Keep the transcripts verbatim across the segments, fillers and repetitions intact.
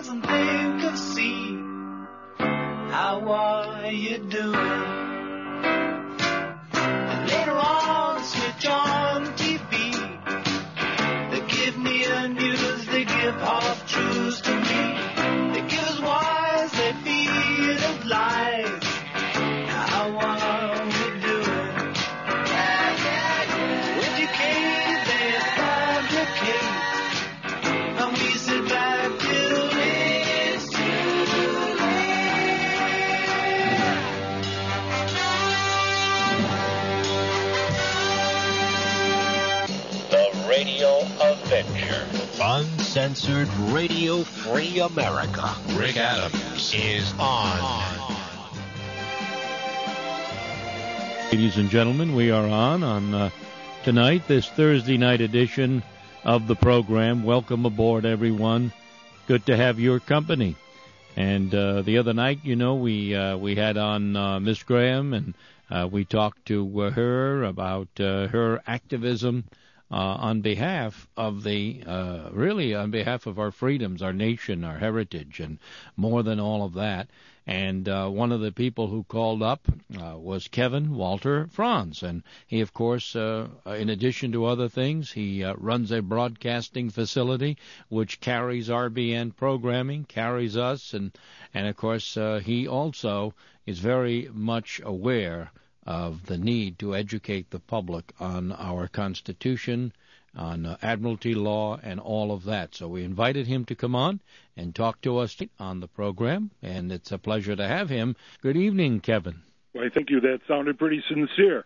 smiles and think of C. How are you doing? And later on, switch on T V. They give me the news, they give half truths to me. They give us wise, they feed us lies. How are we doing? Yeah, yeah, yeah. Educate, they fabricate. And we sit back till it's too late. The Radio Avenger. Uncensored Radio Free America. Rick Adams is on. Ladies and gentlemen, we are on on uh, tonight, this Thursday night edition of the program. Welcome aboard, everyone. Good to have your company. And uh, the other night, you know, we uh, we had on uh, Miss Graham, and uh, we talked to uh, her about uh, her activism uh, on behalf of the, uh, really on behalf of our freedoms, our nation, our heritage, and more than all of that. And uh, one of the people who called up uh, was Kevin Walter Franz. And he, of course, uh, in addition to other things, he uh, runs a broadcasting facility which carries R B N programming, carries us. And, and of course, uh, he also is very much aware of the need to educate the public on our Constitution, on uh, Admiralty law, and all of that. So we invited him to come on and talk to us on the program, and it's a pleasure to have him. Good evening, Kevin. Well, thank you. That sounded pretty sincere.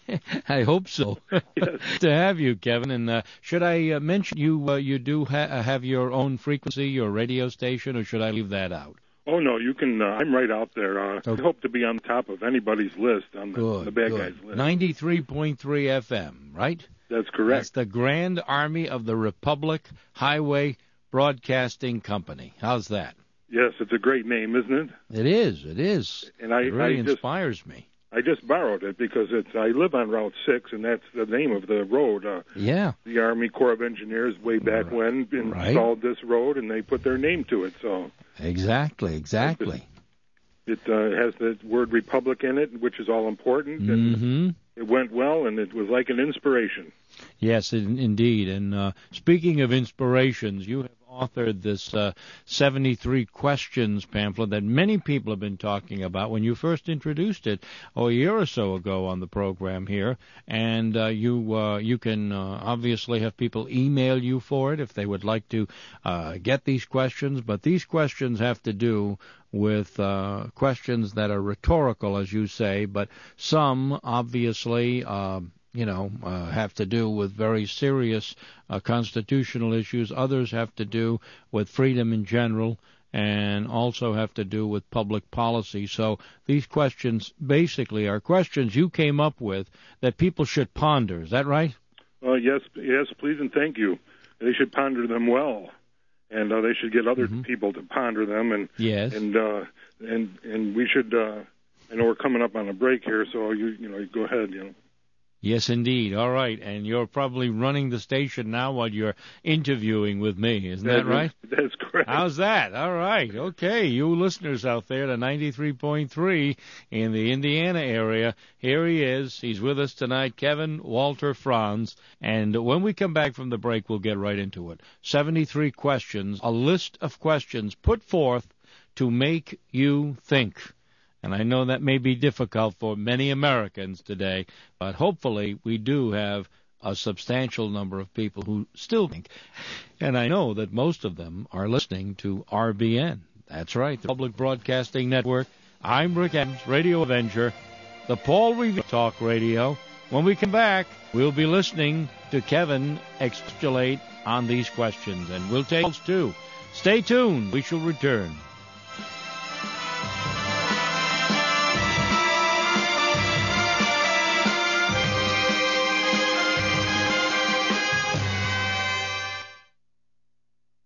I hope so. Yes. To have you, Kevin. And uh, should I uh, mention you uh, you do ha- have your own frequency, your radio station, or should I leave that out? Oh, no, you can. Uh, I'm right out there. Uh, Okay. I hope to be on top of anybody's list, on the, Good, the bad good. guys list. ninety-three point three F M, right? That's correct. That's the Grand Army of the Republic Highway Broadcasting Company. How's that? Yes, it's a great name, isn't it? It is. It is. And I, it really I just, inspires me. I just borrowed it because it's. I live on Route six, and that's the name of the road. Uh, Yeah. the Army Corps of Engineers, way back when, Right. installed this road, and they put their name to it. So Exactly. Exactly. it uh, has the word Republic in it, which is all important. And Mm-hmm. it went well, and it was like an inspiration. Yes, in, indeed. And uh, speaking of inspirations, you have authored this uh, seventy-three questions pamphlet that many people have been talking about when you first introduced it oh, a year or so ago on the program here. And uh, you uh, you can uh, obviously have people email you for it if they would like to uh, get these questions. But these questions have to do with uh, questions that are rhetorical, as you say, but some obviously uh, you know, uh, have to do with very serious uh, constitutional issues. Others have to do with freedom in general, and also have to do with public policy. So these questions basically are questions you came up with that people should ponder. Is that right? Uh, yes, yes, please and thank you. They should ponder them well, and uh, they should get other Mm-hmm. people to ponder them. And Yes. and uh, and and we should. Uh, I know we're coming up on a break here, so you you know go ahead. You know. Yes, indeed. All right. And you're probably running the station now while you're interviewing with me. Isn't that right? That's correct. How's that? All right. Okay. You listeners out there to ninety-three point three in the Indiana area, here he is. He's with us tonight, Kevin Walter Franz. And when we come back from the break, we'll get right into it. seventy-three questions, a list of questions put forth to make you think. And I know that may be difficult for many Americans today, but hopefully we do have a substantial number of people who still think. And I know that most of them are listening to R B N. That's right, the Public Broadcasting Network. I'm Rick Adams, Radio Avenger, the Paul Revere Talk Radio. When we come back, we'll be listening to Kevin expostulate on these questions, and we'll take calls too. Stay tuned. We shall return.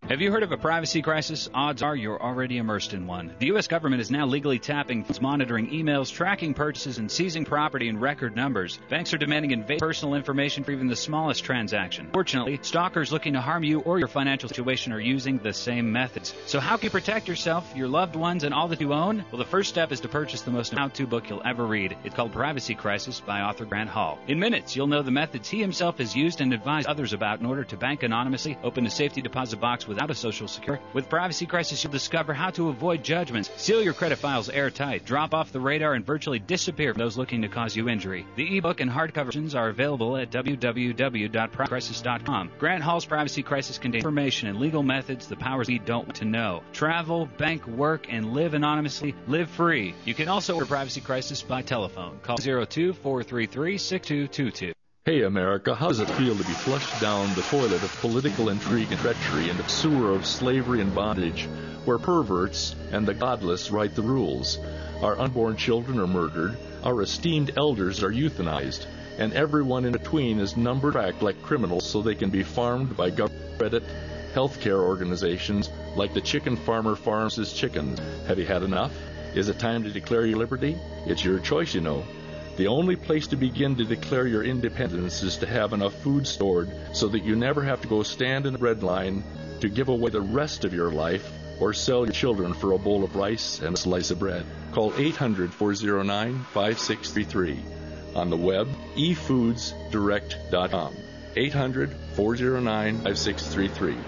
Have you heard of a privacy crisis? Odds are you're already immersed in one. The U S government is now legally tapping, monitoring emails, tracking purchases, and seizing property in record numbers. Banks are demanding invasive personal information for even the smallest transaction. Fortunately, stalkers looking to harm you or your financial situation are using the same methods. So how can you protect yourself, your loved ones, and all that you own? Well, the first step is to purchase the most how-to book you'll ever read. It's called Privacy Crisis by author Grant Hall. In minutes, you'll know the methods he himself has used and advised others about in order to bank anonymously, open a safety deposit box without a social secure. With Privacy Crisis, you'll discover how to avoid judgments, seal your credit files airtight, drop off the radar, and virtually disappear from those looking to cause you injury. The ebook and hardcover versions are available at w w w dot privacy crisis dot com. Grant Hall's Privacy Crisis contains information and legal methods the powers we don't want to know. Travel, bank, work, and live anonymously. Live free. You can also order Privacy Crisis by telephone. Call zero two, four three three, six two two two. Hey, America, how does it feel to be flushed down the toilet of political intrigue and treachery into the sewer of slavery and bondage, where perverts and the godless write the rules? Our unborn children are murdered, our esteemed elders are euthanized, and everyone in between is numbered back like criminals so they can be farmed by government credit healthcare organizations like the chicken farmer farms his chickens. Have you had enough? Is it time to declare your liberty? It's your choice, you know. The only place to begin to declare your independence is to have enough food stored so that you never have to go stand in the bread line to give away the rest of your life or sell your children for a bowl of rice and a slice of bread. Call eight hundred, four oh nine, five six three three. On the web, e foods direct dot com. eight hundred, four oh nine, five six three three.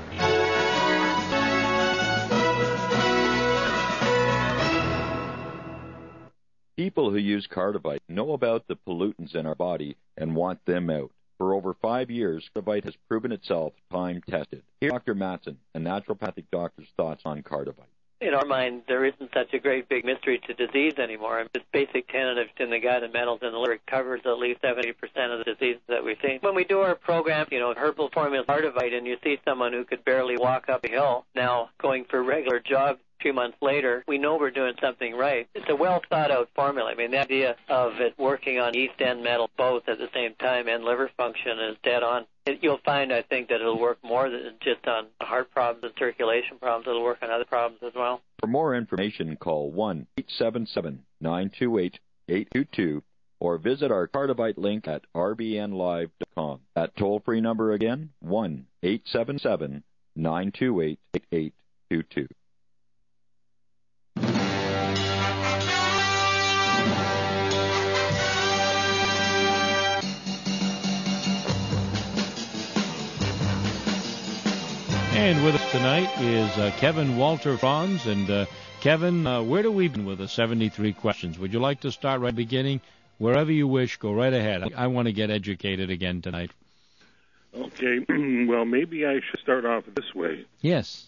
People who use Cardivite know about the pollutants in our body and want them out. For over five years, Cardivite has proven itself time-tested. Here's Doctor Matson, a naturopathic doctor's thoughts on Cardivite. In our mind, there isn't such a great big mystery to disease anymore. This basic tenet in the gut and metals in the liver covers at least seventy percent of the diseases that we see. When we do our program, you know, herbal formulas, Cardivite, and you see someone who could barely walk up a hill now going for regular jogs a few months later, we know we're doing something right. It's a well-thought-out formula. I mean, the idea of it working on yeast and metal both at the same time and liver function is dead on. It, you'll find, I think, that it'll work more than just on heart problems and circulation problems. It'll work on other problems as well. For more information, call one eight seven seven, nine two eight, eight two two or visit our Cardivite link at r b n live dot com. That toll-free number again, one eight seven seven, nine two eight, eight eight two two. And with us tonight is uh, Kevin Walter Franz. And uh, Kevin, uh, where do we begin with the seventy-three questions? Would you like to start right at the beginning? Wherever you wish, go right ahead. I, I want to get educated again tonight. Okay, well, maybe I should start off this way. Yes.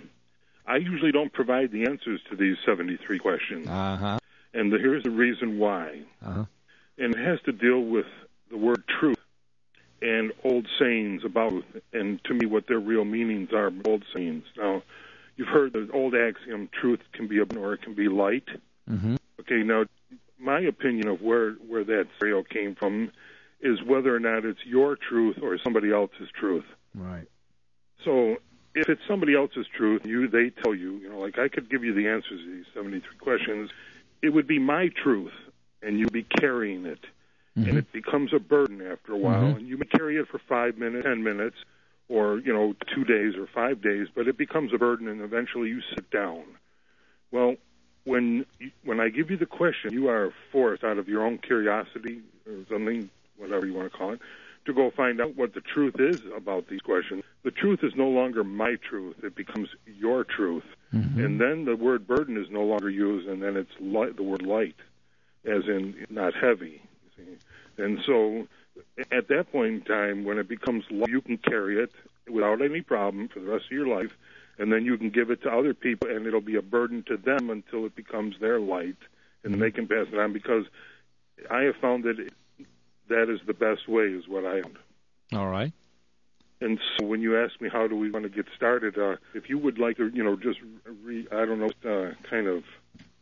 I usually don't provide the answers to these seventy-three questions. Uh-huh. And the, here's the reason why. Uh-huh. And it has to deal with the word truth and old sayings about, and to me, what their real meanings are, old sayings. Now, you've heard the old axiom, truth can be a or it can be light. Mm-hmm. Okay, now, my opinion of where, where that scenario came from is whether or not it's your truth or somebody else's truth. Right. So if it's somebody else's truth, you they tell you, you know, like I could give you the answers to these seventy-three questions, it would be my truth, and you'd be carrying it. Mm-hmm. And it becomes a burden after a while, mm-hmm. and you may carry it for five minutes, ten minutes, or, you know, two days or five days, but it becomes a burden, and eventually you sit down. Well, when when I give you the question, you are forced out of your own curiosity or something, whatever you want to call it, to go find out what the truth is about these questions. The truth is no longer my truth. It becomes your truth. Mm-hmm. And then the word burden is no longer used, and then it's light, the word light, as in not heavy. And so at that point in time, when it becomes light, you can carry it without any problem for the rest of your life, and then you can give it to other people, and it'll be a burden to them until it becomes their light, and then they can pass it on, because I have found that it, that is the best way, is what I found. All right. And so when you ask me how do we want to get started, uh, if you would like to, you know, just, re, I don't know, uh, kind of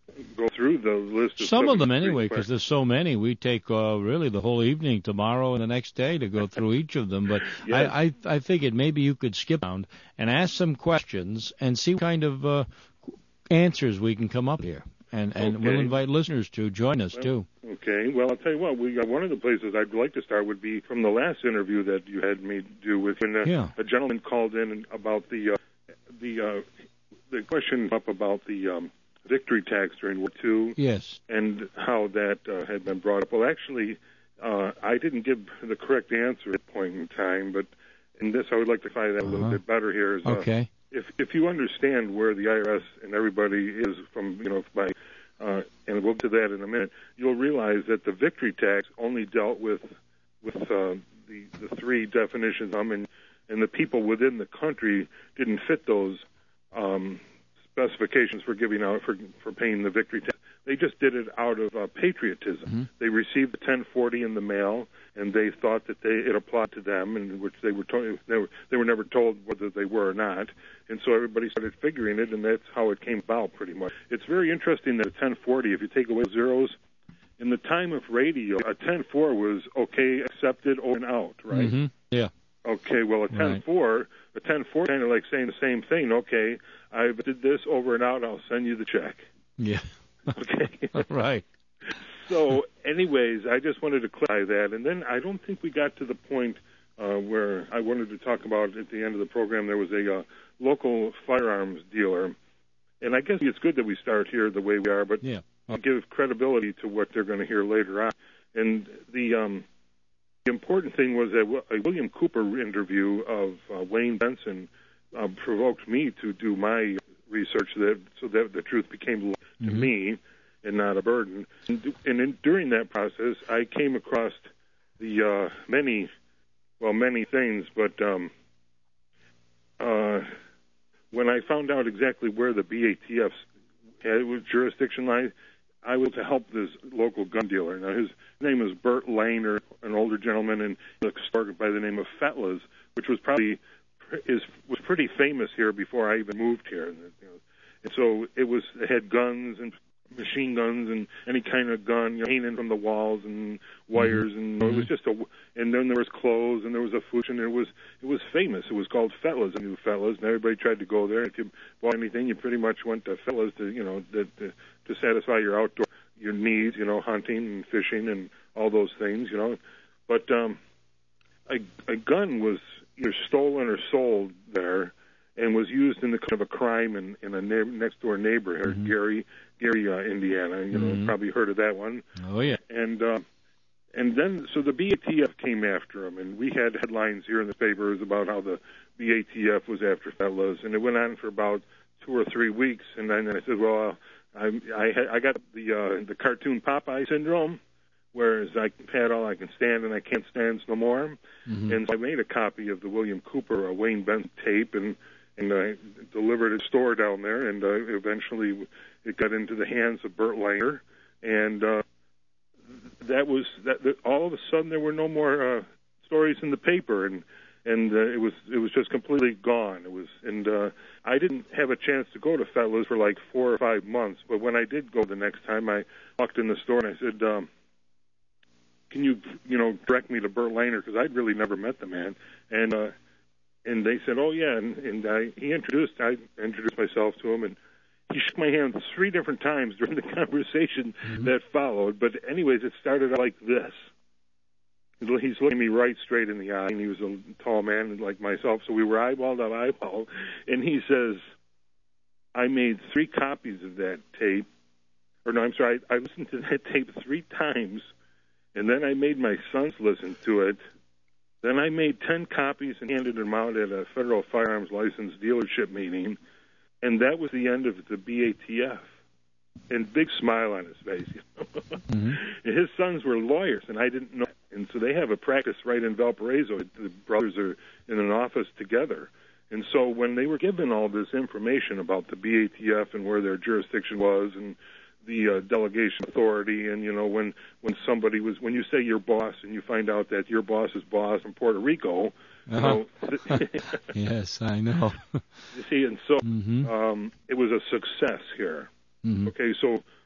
go through the list of some of them seventy-three anyway, because there's so many. We take uh, really the whole evening tomorrow and the next day to go through each of them. But Yes. I, I I figured maybe you could skip around and ask some questions and see what kind of uh, answers we can come up here. And and Okay. we'll invite listeners to join us too. Okay, well, I'll tell you what. We got one of the places I'd like to start would be from the last interview that you had me do with when uh, Yeah. a gentleman called in about the uh, the uh, the question up about the um, victory tax during World War Two Yes. and how that uh, had been brought up. Well, actually, uh, I didn't give the correct answer at that point in time, but in this I would like to find that a little Uh-huh. bit better here. Is, uh, Okay. if if you understand where the I R S and everybody is from, you know, by uh, and we'll get to that in a minute, you'll realize that the victory tax only dealt with with uh, the the three definitions, um, and and the people within the country didn't fit those um, specifications for giving out for for paying the victory tax. They just did it out of uh, patriotism. Mm-hmm. They received the ten forty in the mail, and they thought that they it applied to them, and which they were told they were they were never told whether they were or not. And so everybody started figuring it, and that's how it came about, pretty much. It's very interesting that a ten forty, if you take away zeros, in the time of radio, a ten four was okay, accepted, over and out, right? Mm-hmm. Yeah. Okay, well, a ten four, a ten four, kind of like saying the same thing. Okay, I did this over and out. I'll send you the check. Yeah. Okay. Right. So, anyways, I just wanted to clarify that, and then I don't think we got to the point uh, where I wanted to talk about at the end of the program. There was a uh, local firearms dealer, and I guess it's good that we start here the way we are, but Yeah. to give credibility to what they're going to hear later on. And the um, the important thing was that a William Cooper interview of uh, Wayne Benson uh, provoked me to do my research that so that the truth became to Mhm. me and not a burden. And, and in, during that process, I came across the uh, many, well, many things, but um, uh, when I found out exactly where the B A T F's had, jurisdiction lies, I was to help this local gun dealer. Now, his name is Bert Laner, an older gentleman, and a store by the name of Fetla's, which was probably is was pretty famous here before I even moved here. And, you know, and so it was it had guns and machine guns and any kind of gun, you know, hanging from the walls and wires, and you know, it was just a. And then there was clothes, and there was a food, and it was it was famous. It was called Fetla's. I knew Fetla's, and everybody tried to go there. If you bought anything, you pretty much went to Fetla's to you know to, to to satisfy your outdoor your needs, you know, hunting and fishing and all those things, you know. But um, a a gun was either stolen or sold there, and was used in the kind of a crime in, in a na- next door neighborhood, Mhm. Gary, Gary, uh, Indiana. You know, Mhm. probably heard of that one. Oh yeah. And uh, and then so the B A T F came after him, and we had headlines here in the papers about how the B A T F was after Fetla's, and it went on for about two or three weeks. And then I said, well, I I, had, I got the uh, the cartoon Popeye syndrome, whereas I had all I can stand and I can't stand no more. Mhm. And so I made a copy of the William Cooper uh, Wayne Benson tape and and I delivered it to a store down there, and uh, eventually it got into the hands of Bert Langer, and uh, that was that, that. All of a sudden, there were no more uh, stories in the paper, and and uh, it was it was just completely gone. It was, and uh, I didn't have a chance to go to Fetla's for like four or five months. But when I did go the next time, I walked in the store and I said, um, "Can you you know direct me to Bert Langer, because I'd really never met the man?" And uh, and they said, "Oh yeah," and, and I, he introduced I introduced myself to him, and he shook my hand three different times during the conversation Mhm. that followed. But anyways, it started out like this. He's looking me right straight in the eye, and he was a tall man like myself, so we were eyeball to eyeball. And he says, "I made three copies of that tape, or no, I'm sorry, I, I listened to that tape three times, and then I made my sons listen to it. Then I made ten copies and handed them out at a federal firearms license dealership meeting, and that was the end of the B A T F." And big smile on his face. You know? Mhm. And his sons were lawyers, and I didn't know. And so they have a practice right in Valparaiso. The brothers are in an office together. And so when they were given all this information about the B A T F and where their jurisdiction was and the uh, delegation authority, and, you know, when, when somebody was, when you say your boss and you find out that your boss's boss in Puerto Rico, Uh-huh. you know, Yes, I know. you see, and so Mhm. um, it was a success here. Mhm. Okay, so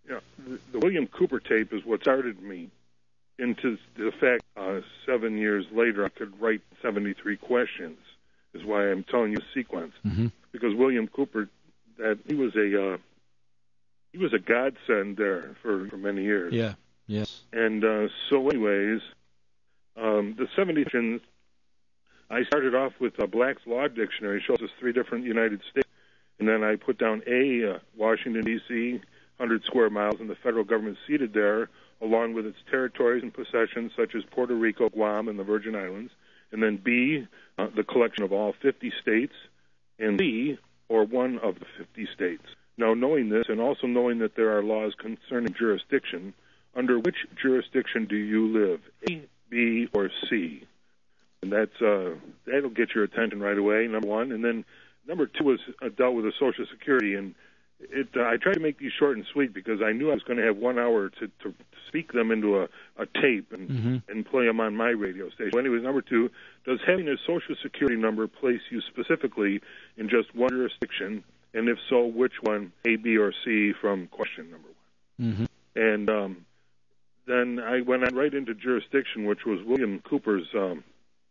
Yeah, the, the William Cooper tape is what started me into the fact uh, seven years later I could write seventy-three questions, is why I'm telling you the sequence. Mm-hmm. Because William Cooper, that he was a uh, he was a godsend there for, for many years. Yeah, yes. And uh, so anyways, um, the seventy questions, I started off with uh, Black's Law Dictionary, shows us three different United States, and then I put down A, uh, Washington, D C, one hundred square miles, and the federal government seated there, along with its territories and possessions such as Puerto Rico, Guam, and the Virgin Islands. And then B, uh, the collection of all fifty states, and C, or one of the fifty states. Now, knowing this, and also knowing that there are laws concerning jurisdiction, under which jurisdiction do you live, A, B, or C? And that's uh, that'll get your attention right away, number one. And then number two was uh, dealt with the Social Security, and It, uh, I tried to make these short and sweet because I knew I was going to have one hour to, to speak them into a, a tape and, mm-hmm. and play them on my radio station. So anyways, number two, does having a Social Security number place you specifically in just one jurisdiction? And if so, which one, A, B, or C, from question number one? Mm-hmm. And um, then I went on right into jurisdiction, which was William Cooper's. Um,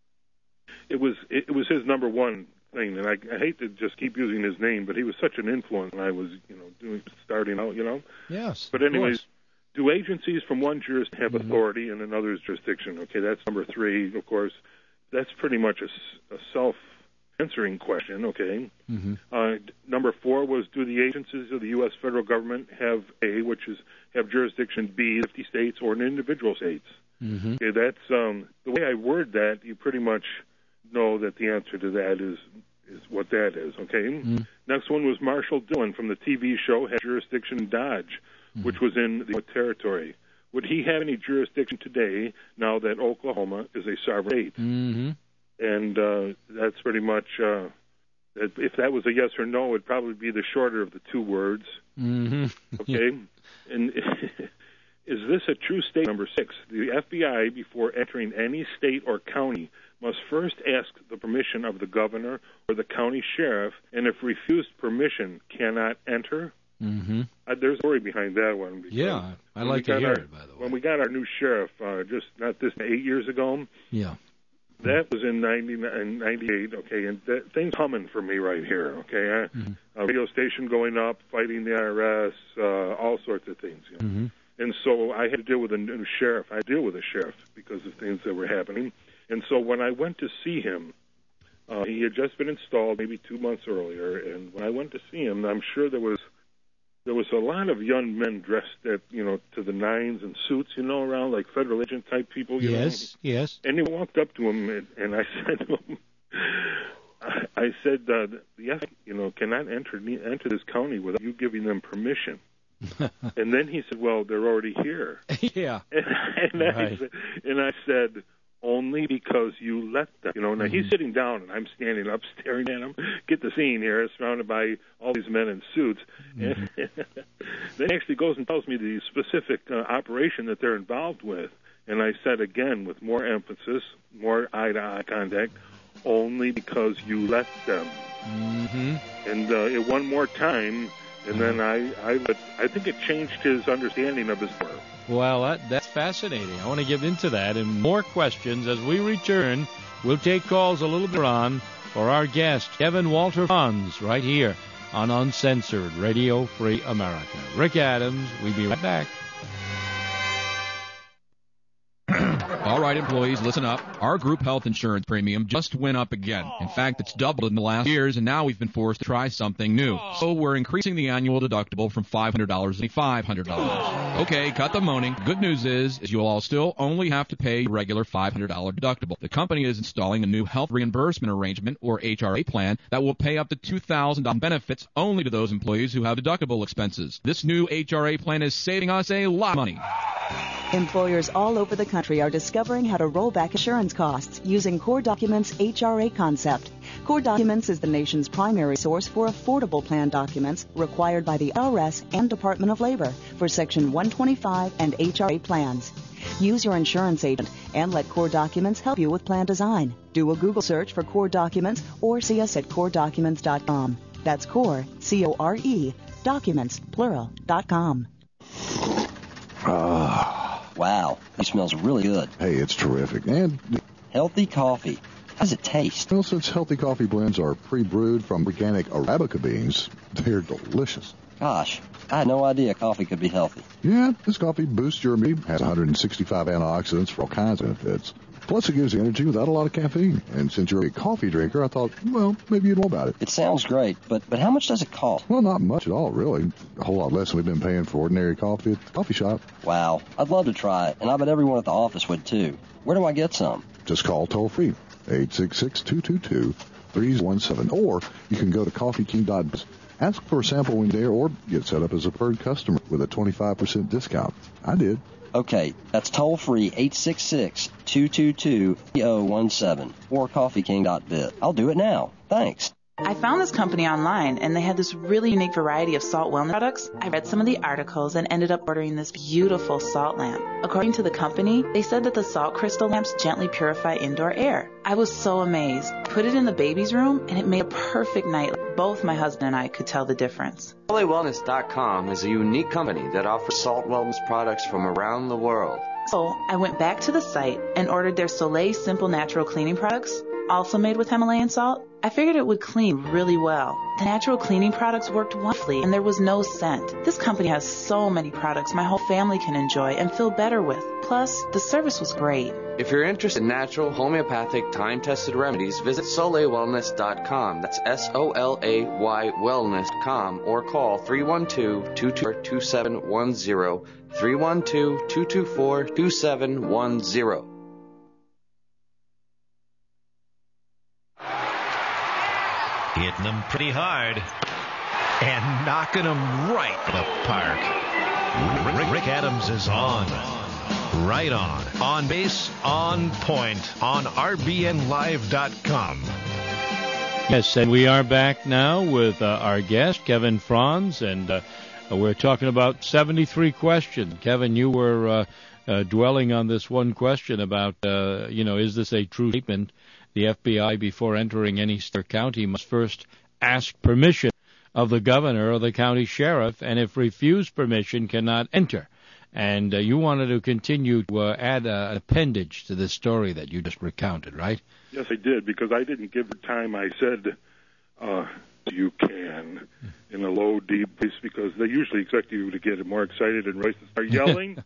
it was it, it was his number one thing, and I, I hate to just keep using his name, but he was such an influence when I was, you know, doing starting out, you know. Yes. But anyways, do agencies from one jurisdiction have mm-hmm. authority in another's jurisdiction? Okay, that's number three. Of course, that's pretty much a, a self-answering question. Okay. Mm-hmm. Uh, number four was, do the agencies of the U S federal government have A, which is have jurisdiction, B, fifty states, or an individual states? Mm-hmm. Okay, that's um, the way I word that. You pretty much know that the answer to that is is what that is, okay? Mm-hmm. Next one was Marshall Dillon from the T V show, had jurisdiction in Dodge, mm-hmm. which was in the territory. Would he have any jurisdiction today now that Oklahoma is a sovereign state? Mm-hmm. And uh, that's pretty much, uh, if that was a yes or no, it would probably be the shorter of the two words, mm-hmm. okay? And is this a true state? Number six, the F B I, before entering any state or county, must first ask the permission of the governor or the county sheriff, and if refused permission, cannot enter? Mm-hmm. Uh, there's a story behind that one. Yeah, I like to hear our, it, by the way. When we got our new sheriff, uh, just not this, eight years ago, yeah, that was in ninety-eight, okay, and that, things humming for me right here, okay? I, mm-hmm. A radio station going up, fighting the I R S, uh, all sorts of things, you know? Mm-hmm. And so I had to deal with a new sheriff. I deal with a sheriff because of things that were happening. And so when I went to see him, uh, he had just been installed maybe two months earlier. And when I went to see him, I'm sure there was there was a lot of young men dressed at, you know, to the nines and suits, you know, around like federal agent type people. You yes, know? yes. And he walked up to him, and, and I said to him, I, I said, uh, yes, you know, cannot enter enter this county without you giving them permission. And then he said, well, they're already here. Yeah. And, and, right. I, said, and I said, only because you let them. You know, now mm-hmm. he's sitting down, and I'm standing up staring at him. Get the scene here, surrounded by all these men in suits. Mm-hmm. And then he actually goes and tells me the specific uh, operation that they're involved with. And I said again, with more emphasis, more eye-to-eye contact, only because you let them. Mm-hmm. And uh, it, one more time, and then I, I, I think it changed his understanding of his work. Well, that, that's fascinating. I want to get into that and more questions as we return. We'll take calls a little bit on for our guest, Kevin Walter Franz, right here on Uncensored Radio Free America. Rick Adams, we'll be right back. All right, employees, listen up. Our group health insurance premium just went up again. In fact, it's doubled in the last years, and now we've been forced to try something new. So we're increasing the annual deductible from five hundred dollars to five hundred dollars. Okay, cut the moaning. Good news is, is you'll all still only have to pay a regular five hundred dollars deductible. The company is installing a new health reimbursement arrangement, or H R A plan, that will pay up to two thousand dollars benefits only to those employees who have deductible expenses. This new H R A plan is saving us a lot of money. Employers all over the country are discovering how to roll back insurance costs using Core Documents' H R A concept. Core Documents is the nation's primary source for affordable plan documents required by the I R S and Department of Labor for Section one twenty-five and H R A plans. Use your insurance agent and let Core Documents help you with plan design. Do a Google search for Core Documents or see us at core documents dot com. That's Core, C O R E, documents, plural, dot com. Ah. Wow, it smells really good. Hey, it's terrific. And healthy coffee. How does it taste? Well, since healthy coffee blends are pre-brewed from organic Arabica beans, they're delicious. Gosh, I had no idea coffee could be healthy. Yeah, this coffee boosts your immunity, has one hundred sixty-five antioxidants for all kinds of benefits. Plus, it gives you energy without a lot of caffeine. And since you're a coffee drinker, I thought, well, maybe you'd know about it. It sounds great, but but how much does it cost? Well, not much at all, really. A whole lot less than we've been paying for ordinary coffee at the coffee shop. Wow, I'd love to try it, and I bet everyone at the office would too. Where do I get some? Just call toll-free, eight six six, two two two, three one seven, or you can go to coffee king dot biz. Ask for a sample when you're there, or get set up as a preferred customer with a twenty-five percent discount. I did. Okay, that's toll-free, eight six six, two two two, three zero one seven, or coffee king dot biz. I'll do it now. Thanks. I found this company online, and they had this really unique variety of salt wellness products. I read some of the articles and ended up ordering this beautiful salt lamp. According to the company, they said that the salt crystal lamps gently purify indoor air. I was so amazed. I put it in the baby's room, and it made a perfect night. Both my husband and I could tell the difference. Soleil Wellness dot com is a unique company that offers salt wellness products from around the world. So I went back to the site and ordered their Soleil Simple Natural Cleaning products, also made with Himalayan salt. I figured it would clean really well. The natural cleaning products worked wonderfully, and there was no scent. This company has so many products my whole family can enjoy and feel better with. Plus, the service was great. If you're interested in natural, homeopathic, time-tested remedies, visit Soleil Wellness dot com. That's S O L A Y Wellness dot com, or call three one two, two two four, two seven one zero, three one two, two two four, two seven one zero. Hitting them pretty hard and knocking them right to the park. Rick, Rick Adams is on. Right on. On base, on point, on R B N live dot com. Yes, and we are back now with uh, our guest, Kevin Franz, and uh, we're talking about seventy-three questions. Kevin, you were uh, uh, dwelling on this one question about, uh, you know, is this a true statement? The F B I, before entering any state or county, must first ask permission of the governor or the county sheriff, and if refused permission, cannot enter. And uh, you wanted to continue to uh, add uh, an appendage to this story that you just recounted, right? Yes, I did, because I didn't give the time. I said uh, you can in a low, deep voice, because they usually expect you to get more excited and race and start yelling.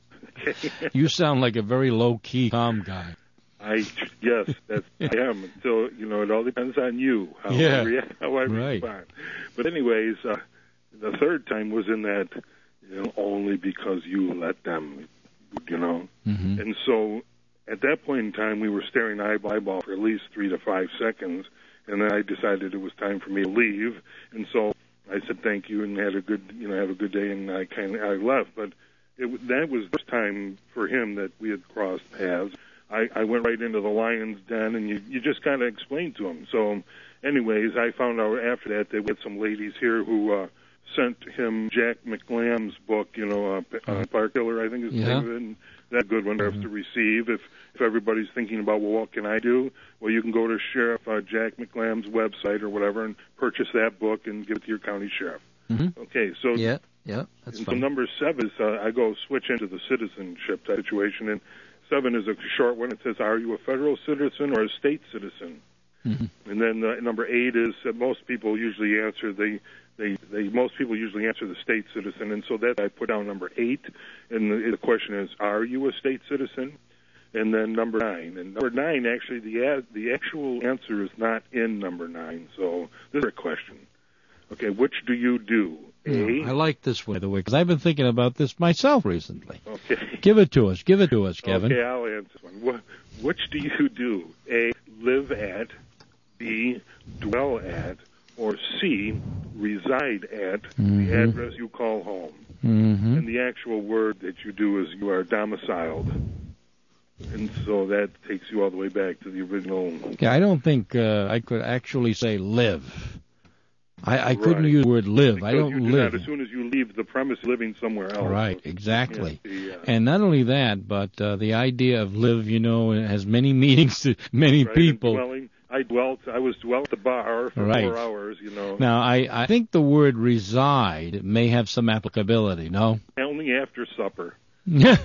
You sound like a very low-key, calm guy. I yes, that's I am. So you know, it all depends on you how yeah. I react, how I right. respond. But anyways, uh, the third time was in that, you know, only because you let them, you know. Mm-hmm. And so at that point in time, we were staring eyeball to eyeball for at least three to five seconds, and then I decided it was time for me to leave. And so I said thank you and had a good, you know, have a good day, and I kind of I left. But it, that was the first time for him that we had crossed paths. I, I went right into the lion's den, and you, you just kind of explained to him. So, anyways, I found out after that that we had some ladies here who uh, sent him Jack McLamb's book, you know, uh, uh, Park Killer, I think is the yeah. name of it. And that's a good one to have to receive. If if everybody's thinking about, well, what can I do? Well, you can go to Sheriff uh, Jack McLamb's website or whatever and purchase that book and give it to your county sheriff. Mm-hmm. Okay, so yeah, yeah, that's and fine. So number seven is uh, I go switch into the citizenship situation, and seven is a short one. It says, are you a federal citizen or a state citizen? Mm-hmm. And then uh, number eight is that most people usually answer the they they most people usually answer the state citizen, and so that I put down number eight. And the, the question is, are you a state citizen? And then number nine, and number nine actually the ad, the actual answer is not in number nine. So this is a question. Okay, which do you do? A. I like this, by the way, because I've been thinking about this myself recently. Okay. Give it to us. Give it to us, Kevin. Okay, I'll answer one. What, which do you do? A, live at, B, dwell at, or C, reside at mm-hmm. the address you call home. Mm-hmm. And the actual word that you do is you are domiciled. And so that takes you all the way back to the original. Okay, I don't think uh, I could actually say live. I, I right. couldn't use the word live. Because I don't you do live. Not, as soon as you leave the premise, living somewhere else. Right, exactly. Yes, the, uh, and not only that, but uh, the idea of live, you know, has many meanings to many right, people. Dwelling, I dwelt, I was dwelt at the bar for Right. four hours, you know. Now, I, I think the word reside may have some applicability, no? Only after supper. Yeah.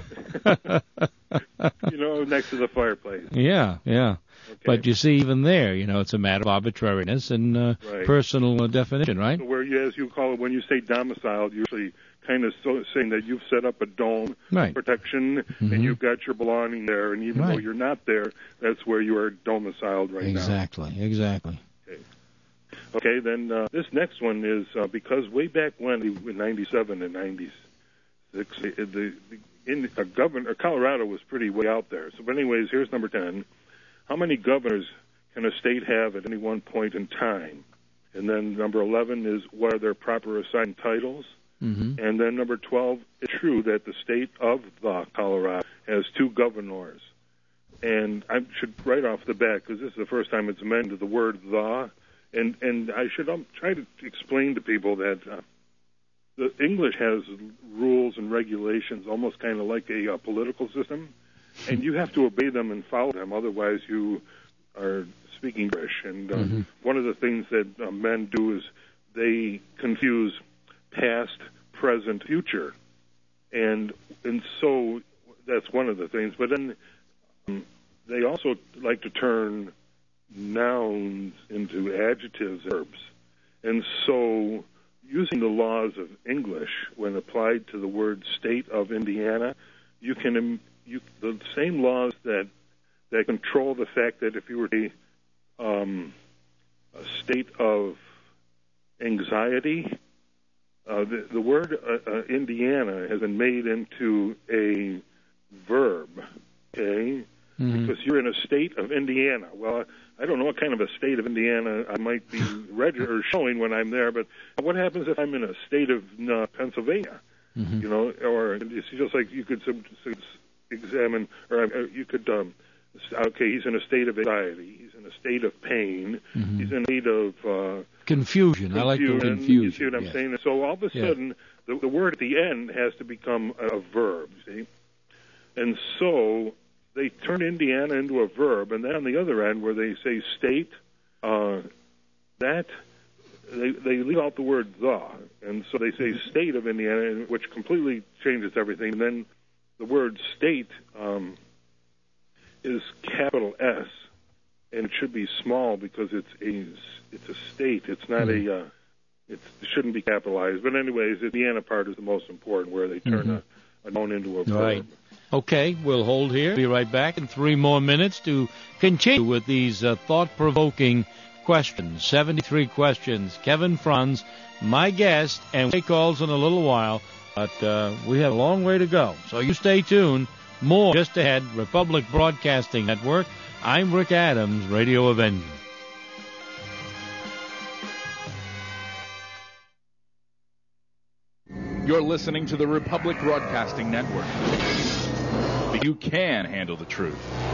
You know, next to the fireplace. Yeah, yeah. But you see, even there, you know, it's a matter of arbitrariness and uh, Right. personal uh, definition, right? Where you, as you call it, when you say domiciled, you're usually kind of so, saying that you've set up a dome Right. protection Mhm. and you've got your belonging there, and even though Right. you're not there, that's where you are domiciled right Exactly, exactly. now. Okay, then uh, this next one is uh, because way back when, in ninety-seven and ninety-six, the, the, the in a governor, Colorado was pretty way out there. So, but anyways, here's number ten. How many governors can a state have at any one point in time? And then number eleven is what are their proper assigned titles? Mm-hmm. And then number twelve, it's true that the state of the Colorado has two governors. And I should right off the bat, because this is the first time it's mentioned, the word the, and, and I should um, try to explain to people that uh, the English has rules and regulations almost kind of like a, a political system, and you have to obey them and follow them, otherwise you are speaking English. And uh, Mm-hmm. one of the things that uh, men do is they confuse past, present, future, and and so that's one of the things. But then um, they also like to turn nouns into adjectives, verbs, and so using the laws of English when applied to the word state of Indiana, you can um, you the same laws that that control the fact that if you were a, um, a state of anxiety. Uh, the, the word uh, uh, Indiana has been made into a verb, okay? Mm-hmm. Because you're in a state of Indiana. Well, I don't know what kind of a state of Indiana I might be reg- or showing when I'm there, but what happens if I'm in a state of uh, Pennsylvania? Mm-hmm. You know, or it's just like you could sub- sub- examine, or uh, you could, um, okay, he's in a state of anxiety, he's in a state of pain, Mhm. he's in a state of uh, Confusion. I like the confusion. confusion. You see what I'm yes. saying? So all of a Yeah. sudden, the, the word at the end has to become a, a verb, see? And so they turn Indiana into a verb, and then on the other end, where they say state, uh, that they they leave out the word the, and so they say state of Indiana, which completely changes everything. And then the word state um, is capital S, and it should be small because it's a it's a state. It's not Mm-hmm. a uh, it's, it shouldn't be capitalized. But anyways, the Indiana part is the most important, where they turn Mhm. a, a noun into a verb. Right. Okay, we'll hold here. Be right back in three more minutes to continue with these uh, thought-provoking questions. seventy-three questions. Kevin Franz, my guest, and we calls in a little while, but uh, we have a long way to go. So you stay tuned. More just ahead. Republic Broadcasting Network. I'm Rick Adams, Radio Avenger. You're listening to the Republic Broadcasting Network. You can handle the truth.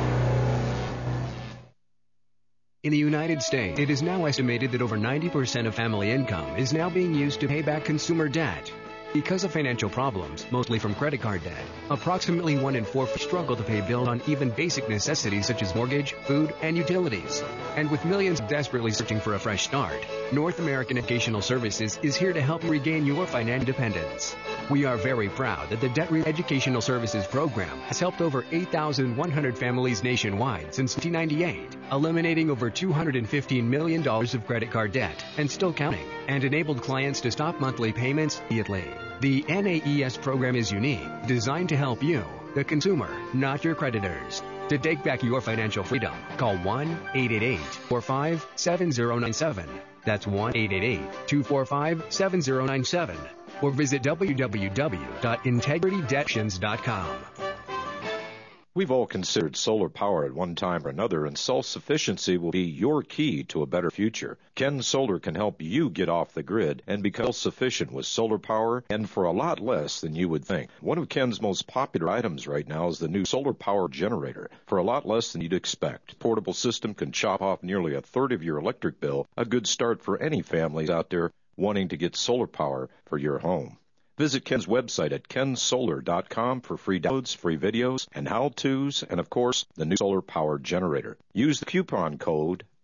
In the United States, it is now estimated that over ninety percent of family income is now being used to pay back consumer debt. Because of financial problems, mostly from credit card debt, approximately one in four struggle to pay bills on even basic necessities such as mortgage, food, and utilities. And with millions desperately searching for a fresh start, North American Educational Services is here to help you regain your financial independence. We are very proud that the Debt Relief Educational Services program has helped over eight thousand one hundred families nationwide since nineteen ninety-eight, eliminating over two hundred fifteen million dollars of credit card debt and still counting, and enabled clients to stop monthly payments immediately. The N A E S program is unique, designed to help you, the consumer, not your creditors. To take back your financial freedom, call one eight eight eight, two four five, seven zero nine seven. That's one eight eight eight, two four five, seven zero nine seven. Or visit w w w dot integrity debtions dot com. We've all considered solar power at one time or another, and self-sufficiency will be your key to a better future. Ken Solar can help you get off the grid and become self-sufficient with solar power, and for a lot less than you would think. One of Ken's most popular items right now is the new solar power generator. For a lot less than you'd expect, portable system can chop off nearly a third of your electric bill, a good start for any families out there wanting to get solar power for your home. Visit Ken's website at ken solar dot com for free downloads, free videos, and how-tos, and of course, the new solar power generator. Use the coupon code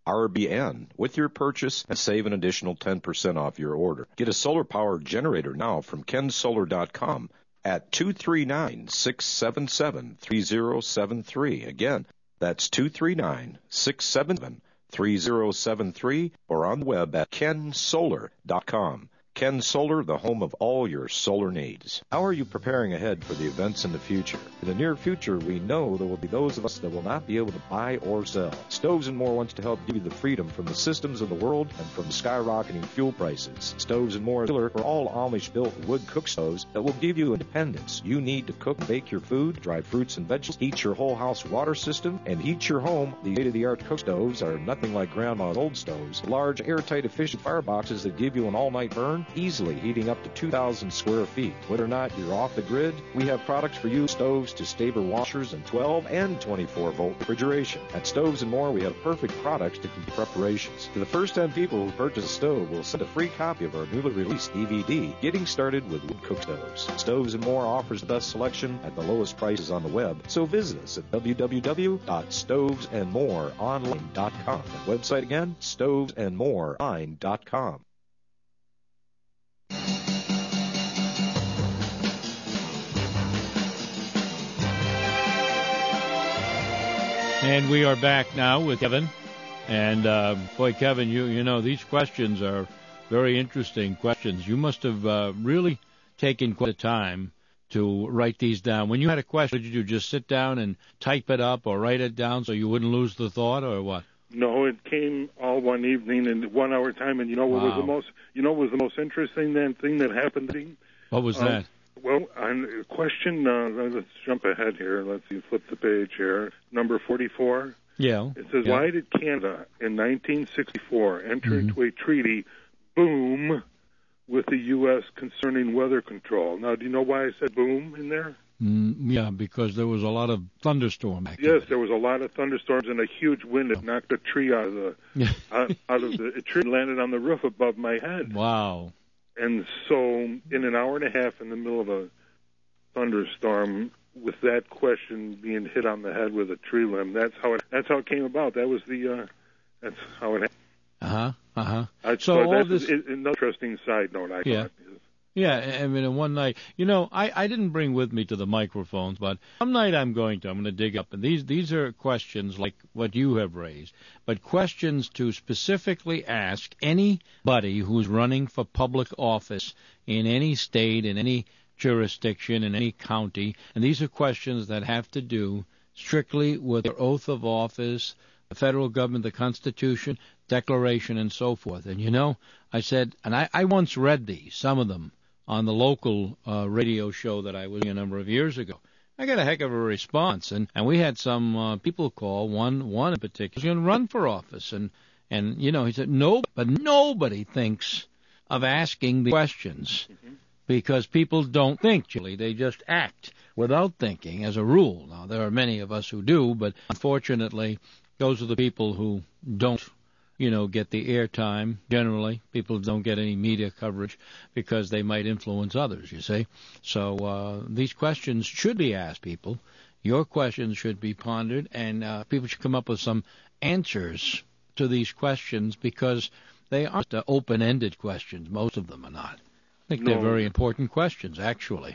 R B N with your purchase and save an additional ten percent off your order. Get a solar-powered generator now from ken solar dot com at two three nine, six seven seven, three zero seven three. Again, that's two three nine, six seven seven, three zero seven three or on the web at ken solar dot com. Ken Solar, the home of all your solar needs. How are you preparing ahead for the events in the future? In the near future, we know there will be those of us that will not be able to buy or sell. Stoves and More wants to help give you the freedom from the systems of the world and from skyrocketing fuel prices. Stoves and More is dealer for all Amish-built wood cook stoves that will give you independence you need to cook and bake your food, dry fruits and vegetables, heat your whole house water system, and heat your home. The state-of-the-art cook stoves are nothing like Grandma's old stoves. Large, airtight, efficient fireboxes that give you an all-night burn, easily heating up to two thousand square feet. Whether or not you're off the grid, we have products for you, stoves to Staber washers and twelve and twenty-four volt refrigeration. At Stoves and More, we have perfect products to complete preparations. To the first ten people who purchase a stove, we'll send a free copy of our newly released D V D, Getting Started with Wood Cook Stoves. Stoves and More offers the best selection at the lowest prices on the web, so visit us at w w w dot stoves and more online dot com. That website again, stoves and more online dot com. And we are back now with Kevin. And, uh, boy, Kevin, you you know, these questions are very interesting questions. You must have uh, really taken quite a time to write these down. When you had a question, did you just sit down and type it up or write it down so you wouldn't lose the thought, or what? No, it came all one evening in one hour time. And you know what Wow. was the most? You know what was the most interesting then thing that happened to me? What was Um, that? Well, on a question, uh, let's jump ahead here. Let's see, flip the page here. Number forty-four. Yeah. It says, yeah. why did Canada in nineteen sixty-four enter Mhm. into a treaty, boom, with the U S concerning weather control? Now, do you know why I said boom in there? Mm, yeah, because there was a lot of thunderstorm activity. Yes, there was a lot of thunderstorms and a huge wind that knocked a tree out of the out, out of the a tree and landed on the roof above my head. Wow. And so, in an hour and a half in the middle of a thunderstorm, with that question being hit on the head with a tree limb, that's how it that's how it came about. That was the uh, that's how it happened. Uh huh. Uh huh. I, So so all that's this- an interesting side note. I Yeah. thought. Yeah, I mean, in one night, you know, I, I didn't bring with me to the microphones, but some night I'm going to. I'm going to dig up, and these these are questions like what you have raised, but questions to specifically ask anybody who's running for public office in any state, in any jurisdiction, in any county, and these are questions that have to do strictly with their oath of office, the federal government, the Constitution, Declaration, and so forth. And you know, I said, and I, I once read these, some of them, on the local uh, radio show that I was in a number of years ago. I got a heck of a response, and, and we had some uh, people call, one one in particular, going to run for office, and, and you know, he said, no, but nobody thinks of asking the questions mm-hmm. because people don't think, Julie. They just act without thinking as a rule. Now, there are many of us who do, but unfortunately, those are the people who don't you know, get the airtime. Generally, people don't get any media coverage because they might influence others, you see. So uh, these questions should be asked, people. Your questions should be pondered, and uh, people should come up with some answers to these questions because they aren't uh, open-ended questions. Most of them are not. I think No. they're very important questions, actually.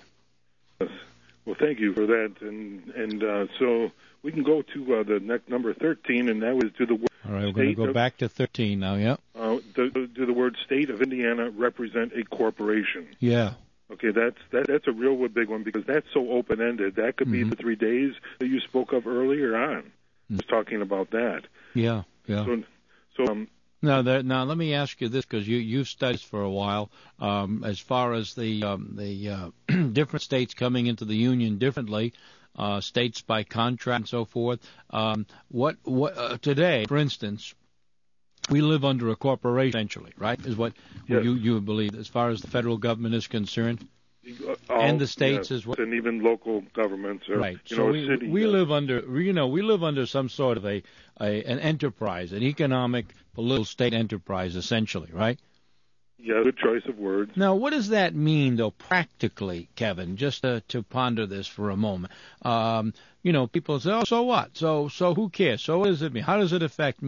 Well, thank you for that. And and uh, so we can go to uh, the next number thirteen, and that was to the word All right, we're going to state go of- back to thirteen now, yeah? Uh, do, do the word state of Indiana represent a corporation? Yeah. Okay, that's that, that's a real big one because that's so open-ended. That could be Mhm. the three days that you spoke of earlier on. I was talking about that. Yeah, yeah. So, so um, Now, there, now let me ask you this, because you you've studied for a while. Um, as far as the um, the uh, different states coming into the union differently, uh, states by contract and so forth. Um, what what uh, today, for instance, we live under a corporation, essentially, right? Is what Yes. you you believe as far as the federal government is concerned, all- and the states yes, as well. and even local governments, or, Right. You So know, we a city. we uh, live under you know we live under some sort of a, a an enterprise, an economic political state enterprise, essentially, right? Yeah, good choice of words. Now, what does that mean, though, practically, Kevin? Just to, to ponder this for a moment. Um, you know, people say, "Oh, so what? So, so who cares? So, what does it mean? How does it affect me?"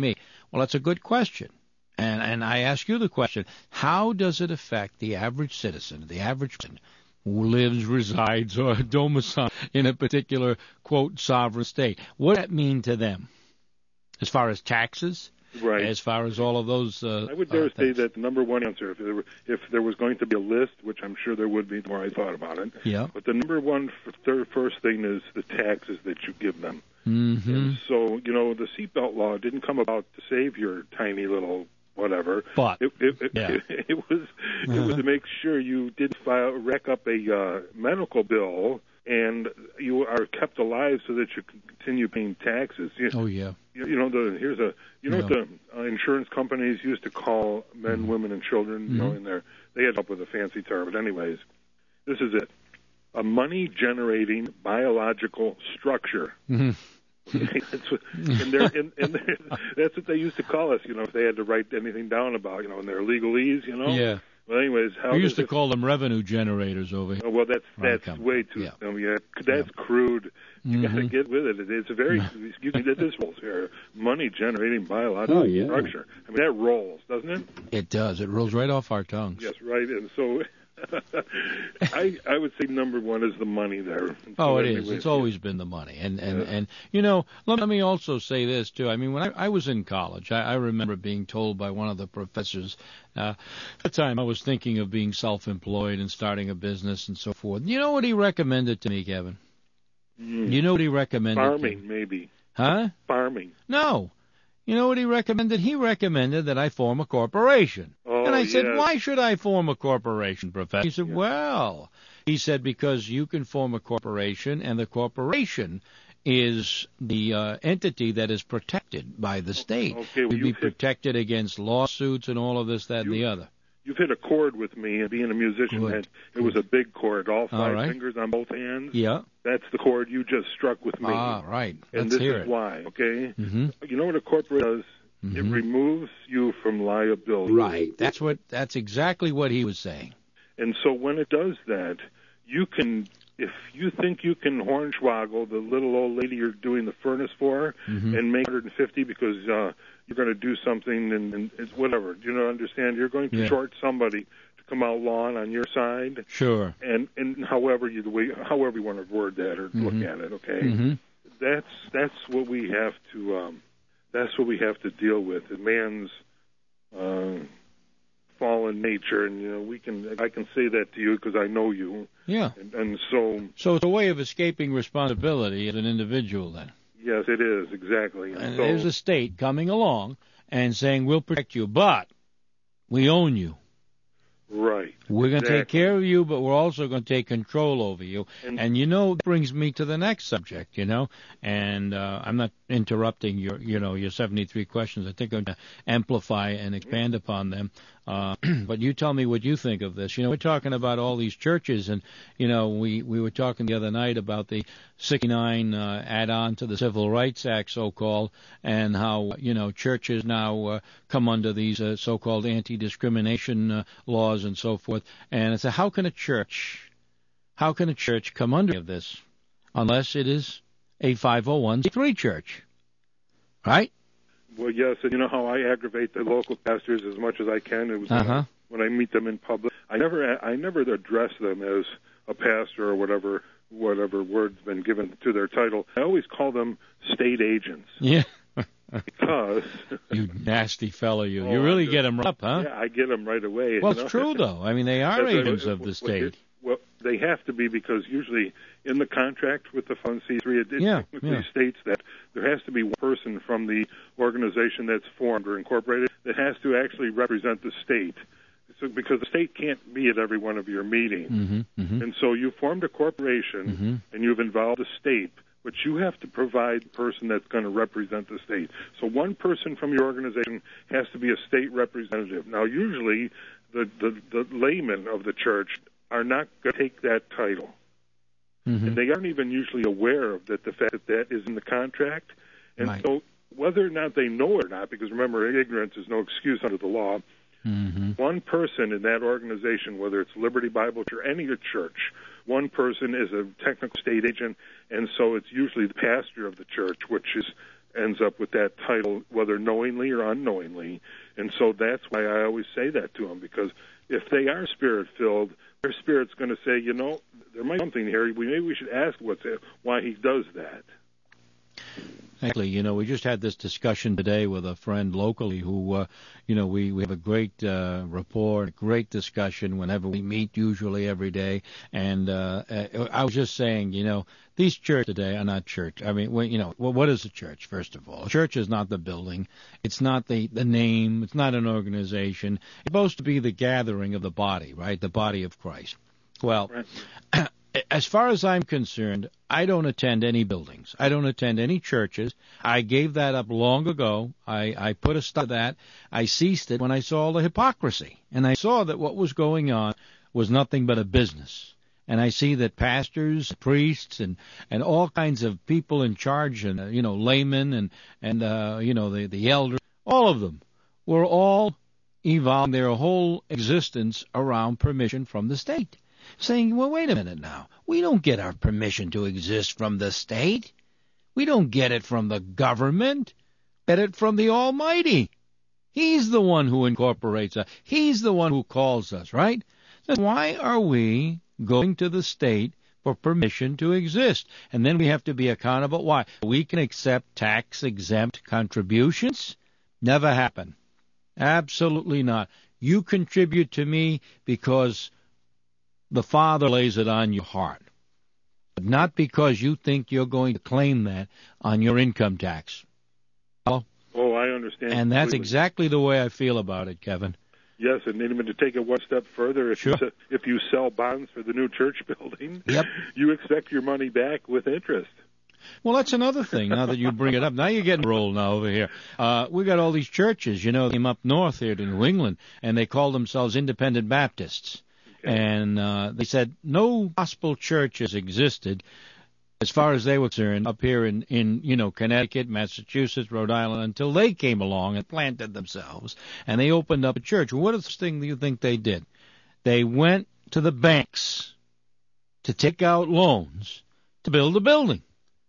Well, that's a good question. And and I ask you the question, how does it affect the average citizen, the average person who lives, resides, or domiciled in a particular, quote, sovereign state? What does that mean to them as far as taxes? Right. As far as all of those uh, I would dare uh, say that the number one answer, if there, were, if there was going to be a list, which I'm sure there would be the more I thought about it, yeah. but the number one f- third, first thing is the taxes that you give them. Mm-hmm. And so, you know, the seatbelt law didn't come about to save your tiny little whatever. But it, it, it, yeah. it, it was it Uh-huh. was to make sure you didn't file, rack up a uh, medical bill and you are kept alive so that you can continue paying taxes. You, oh yeah. You, you know the here's a you know Yeah. what the uh, insurance companies used to call men, Mm-hmm. women, and children. You know, Mhm. in their they had up with a fancy term, but anyways, this is it: a money-generating biological structure. Mm-hmm. that's what, and they're, and, and they're, that's what they used to call us, you know, if they had to write anything down about, you know, in their legalese, you know. Yeah. Well, anyways, how we used does to call them revenue generators over here. Oh, well, that's Right, that's come. way too. Yeah. I mean, yeah, that's crude. You got to Mhm. get with it. it. It's a very you can get this rolls here. Money generating biological Oh, yeah. structure. I mean, that rolls, doesn't it? It does. It rolls right off our tongues. Yes, right. And so, I I would say number one is the money there. And Oh, so it is. anyways, It's always been the money, and and Yeah. and you know, let, let me also say this too. I mean, when I, I was in college, I, I remember being told by one of the professors. Uh, at the time, I was thinking of being self-employed and starting a business and so forth. You know what he recommended to me, Kevin? Mm. You know what he recommended? to me? Farming, maybe. Huh? Farming. No. You know what he recommended? He recommended that I form a corporation. Oh, and I said, yes. why should I form a corporation, Professor? He said, well, he said, because you can form a corporation, and the corporation is the uh, entity that is protected by the state. Okay, well, You'd be you've hit- protected against lawsuits and all of this, that, and the other. You've hit a chord with me, and being a musician, Good. and it was a big chord, all five right. fingers on both hands. Yeah. That's the chord you just struck with me. Ah, right. And Let's this hear is it. why, okay? Mm-hmm. You know what a corporate does? It Mhm. removes you from liability. Right. That's what. That's exactly what he was saying. And so when it does that, you can, if you think you can hornswoggle the little old lady you're doing the furnace for Mhm. and make one hundred fifty because uh, you're going to do something and, and it's whatever, do you know, understand? You're going to Yeah. short somebody to come out lawn on your side. Sure. And and however you the way however you want to word that or look Mhm. at it, okay? Mm-hmm. That's that's what we have to um, that's what we have to deal with. The man's uh, fallen nature, and you know we can I can say that to you because I know you. Yeah. And, and so So it's a way of escaping responsibility as an individual, then. yes, it is exactly. And, And so, there's a state coming along and saying, we'll protect you, but we own you. right. We're going to take Exactly. care of you, but we're also going to take control over you. And- And, you know, that brings me to the next subject, you know, and uh, I'm not interrupting your, you know, your seventy-three questions. I think I'm going to amplify and expand upon them. Uh, but you tell me what you think of this. You know, we're talking about all these churches, and, you know, we, we were talking the other night about the sixty-nine uh, add-on to the Civil Rights Act, so-called, and how, you know, churches now uh, come under these uh, so-called anti-discrimination uh, laws and so forth. And I said, how can a church, how can a church come under this unless it is a five oh one c three church, right? Well, yes, and you know how I aggravate the local pastors as much as I can. It was Uh-huh. when I meet them in public. I never I never address them as a pastor or whatever whatever word's been given to their title. I always call them state agents. Yeah. Because You nasty fellow, you. Oh, You really I'm get them up, huh? yeah, I get them right away. Well, you know? it's true, though. I mean, they are That's- agents of the well, state. Well, they have to be because usually in the contract with the Fund C three, it, it Yeah, technically yeah. states that there has to be one person from the organization that's formed or incorporated that has to actually represent the state. So, because the state can't be at every one of your meetings. Mm-hmm, mm-hmm. And so you formed a corporation Mm-hmm. and you've involved the state, but you have to provide the person that's going to represent the state. So one person from your organization has to be a state representative. Now, usually the, the, the laymen of the church are not going to take that title. Mm-hmm. And they aren't even usually aware of that the fact that that is in the contract. And Right. so whether or not they know it or not, because remember, ignorance is no excuse under the law, Mm-hmm. one person in that organization, whether it's Liberty Bible Church or any church, one person is a technical state agent, and so it's usually the pastor of the church, which is ends up with that title, whether knowingly or unknowingly. And so that's why I always say that to them, because if they are spirit-filled, their spirit's going to say, you know, there might be something here. We, maybe we should ask what's it, why he does that. Actually, you know, we just had this discussion today with a friend locally who, uh, you know, we, we have a great uh, rapport, a great discussion whenever we meet, usually every day. And uh, I was just saying, you know, these churches today are not church. I mean, well, you know, well, what is a church, first of all? A church is not the building. It's not the, the name. It's not an organization. It's supposed to be the gathering of the body, right, the body of Christ. Well, right. As far as I'm concerned, I don't attend any buildings. I don't attend any churches. I gave that up long ago. I, I put a stop to that. I ceased it when I saw the hypocrisy. And I saw that what was going on was nothing but a business. And I see that pastors, priests, and, and all kinds of people in charge, and, uh, you know, laymen and, and uh, you know, the, the elders, all of them were all evolving their whole existence around permission from the state. Saying, well, wait a minute now. We don't get our permission to exist from the state. We don't get it from the government. We get it from the Almighty. He's the one who incorporates us. He's the one who calls us, right? So why are we going to the state for permission to exist? And then we have to be accountable. Why? We can accept tax-exempt contributions? Never happen. Absolutely not. You contribute to me because the Father lays it on your heart, but not because you think you're going to claim that on your income tax. Hello? Oh, I understand. And that's completely. Exactly the way I feel about it, Kevin. Yes, and even to take it one step further, if, sure. you, if you sell bonds for the new church building, yep. you expect your money back with interest. Well, that's another thing, now that you bring it up. Now you're getting rolled now over here. Uh, we got all these churches, you know, they came up north here to New England, and they call themselves Independent Baptists. And uh, they said no gospel churches existed, as far as they were concerned, up here in, in, you know, Connecticut, Massachusetts, Rhode Island, until they came along and planted themselves. And they opened up a church. What is the thing that you think they did? They went to the banks to take out loans to build a building.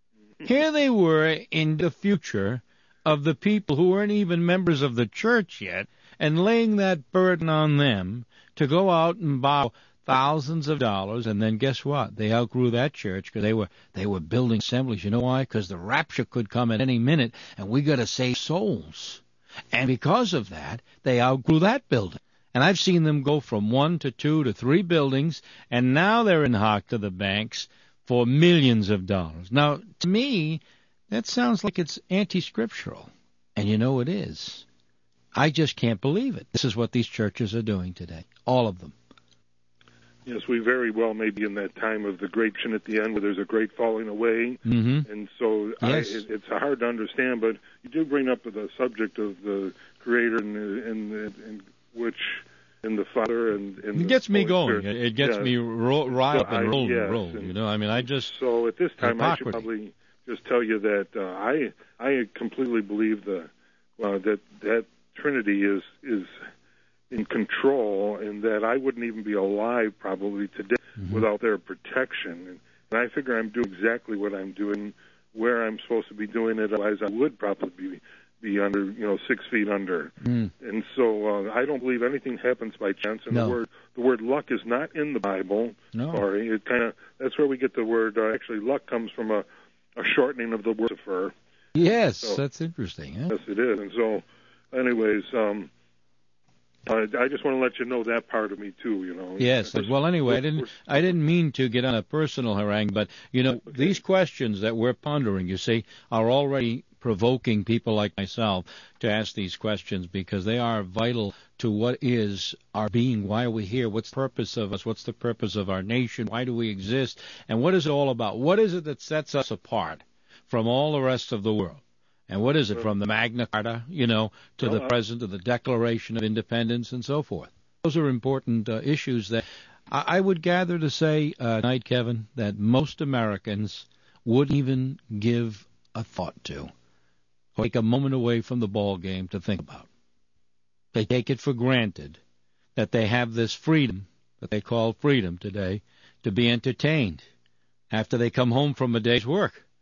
Here they were in the future of the people who weren't even members of the church yet, and laying that burden on them to go out and borrow thousands of dollars, and then guess what? They outgrew that church because they were they were building assemblies. You know why? Because the rapture could come at any minute, and we got to save souls. And because of that, they outgrew that building. And I've seen them go from one to two to three buildings, and now they're in hock to the banks for millions of dollars. Now, to me, that sounds like it's anti-scriptural, and you know it is. I just can't believe it. This is what these churches are doing today, all of them. Yes, we very well may be in that time of the great at the end where there's a great falling away. Mm-hmm. And so yes. I, it, it's hard to understand, but you do bring up the subject of the Creator and, and, and which and the Father. and, and It gets the me Holy going. Spirit. It gets yes. me ro- riled so and I, rolled yes, and rolled. And you know, I mean, I just... So at this time, hypocrisy. I should probably just tell you that uh, I I completely believe the uh, that that Trinity is is in control, and that I wouldn't even be alive probably today mm-hmm. without their protection. And I figure I'm doing exactly what I'm doing where I'm supposed to be doing it. Otherwise, I would probably be be under, you know, six feet under. Mm. And so uh, I don't believe anything happens by chance. And no. the word the word luck is not in the Bible. No. Sorry, it kind of that's where we get the word. Uh, actually, luck comes from a, a shortening of the word Lucifer. Yes, so, that's interesting. Huh? Yes, it is. And so, anyways, um, I, I just want to let you know that part of me too. You know. Yes. We're, well, anyway, I didn't. we're, I didn't mean to get on a personal harangue, but you know, okay. these questions that we're pondering, you see, are already provoking people like myself to ask these questions because they are vital to what is our being. Why are we here? What's the purpose of us? What's the purpose of our nation? Why do we exist? And what is it all about? What is it that sets us apart from all the rest of the world? And what is it, from the Magna Carta, you know, to the present, to the Declaration of Independence and so forth? Those are important uh, issues that I, I would gather to say uh, tonight, Kevin, that most Americans wouldn't even give a thought to, or take a moment away from the ball game to think about. They take it for granted that they have this freedom that they call freedom today to be entertained after they come home from a day's work.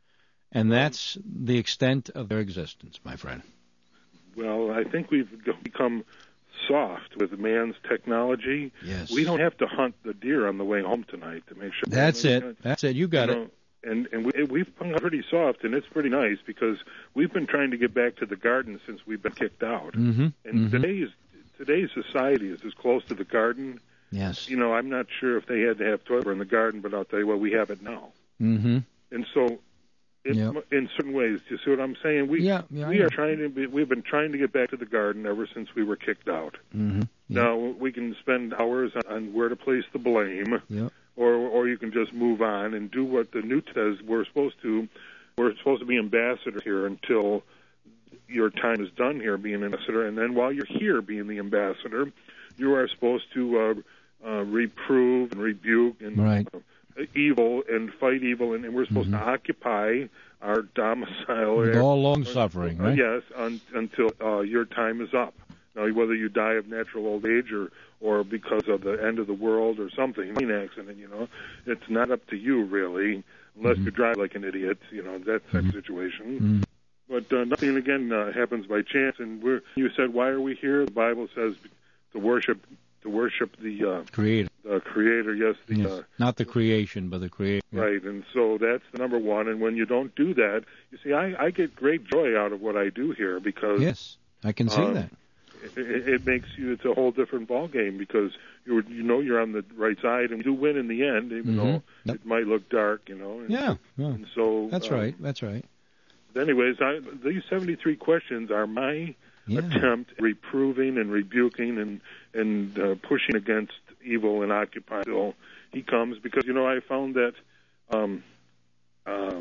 And that's the extent of their existence, my friend. Well, I think we've become soft with man's technology. Yes. We don't have to hunt the deer on the way home tonight to make sure. That's it. That's it. You got you know, it. And and we, we've hung out pretty soft, and it's pretty nice because we've been trying to get back to the garden since we've been kicked out. Mm-hmm. And mm-hmm. today's today's society is as close to the garden. Yes. You know, I'm not sure if they had to have toilet paper in the garden, but I'll tell you what, we have it now. Mm-hmm. And so, it, yep. in certain ways, do you see what I'm saying? We yeah, yeah, we yeah. are trying to be, we've been trying to get back to the garden ever since we were kicked out. Mm-hmm. Yep. Now we can spend hours on, on where to place the blame. Yep. Or, or you can just move on and do what the New says we're supposed to. We're supposed to be ambassadors here until your time is done here being an ambassador, and then while you're here being the ambassador, you are supposed to uh, uh, reprove and rebuke and right. uh, evil and fight evil, and, and we're supposed mm-hmm. to occupy our domicile. With all long suffering, uh, right? Yes, un, until uh, your time is up. Now, whether you die of natural old age or, or because of the end of the world or something, an accident, you know, it's not up to you, really, unless mm-hmm. you drive like an idiot, you know, that type mm-hmm. of situation. Mm-hmm. But uh, nothing, again, uh, happens by chance. And we're, you said, why are we here? The Bible says to worship to worship the uh, Creator. The Creator, yes. The, yes. Uh, Not the creation, but the Creator. Right, and so that's the number one. And when you don't do that, you see, I, I get great joy out of what I do here because... Yes, I can see um, that. It, it makes you, it's a whole different ball game because you you know you're on the right side and you win in the end, even mm-hmm. though yep. it might look dark, you know. And, yeah, yeah. And so that's uh, right. That's right. Anyways, I, these seventy-three questions are my yeah. attempt at reproving and rebuking and and uh, pushing against evil and Occupy till he comes because you know I found that um, uh,